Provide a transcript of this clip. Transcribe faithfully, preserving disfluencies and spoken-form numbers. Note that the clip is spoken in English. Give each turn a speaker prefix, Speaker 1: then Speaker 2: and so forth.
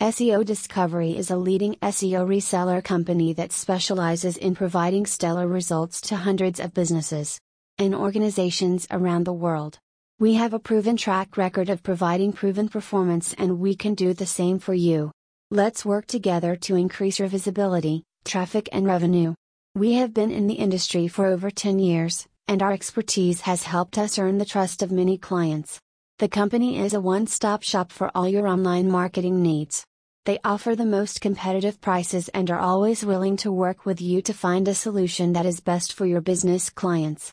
Speaker 1: S E O Discovery is a leading S E O reseller company that specializes in providing stellar results to hundreds of businesses and organizations around the world. We have a proven track record of providing proven performance, and we can do the same for you. Let's work together to increase your visibility, traffic, and revenue. We have been in the industry for over ten years, and our expertise has helped us earn the trust of many clients. The company is a one-stop shop for all your online marketing needs. They offer the most competitive prices and are always willing to work with you to find a solution that is best for your business clients.